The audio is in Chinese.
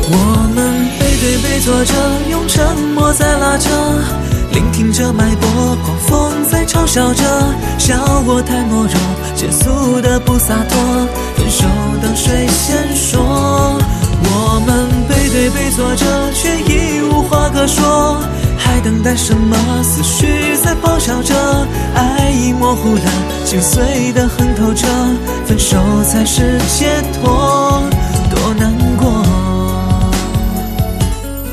我们背对背坐着，用沉默在拉扯，聆听着脉搏，狂风在嘲笑着，笑我太懦弱，结束的不洒脱，分手的谁先说？我们背对背坐着，却已无话可说，还等待什么？思绪在咆哮着，爱已模糊了，心碎的很透彻，分手才是解脱。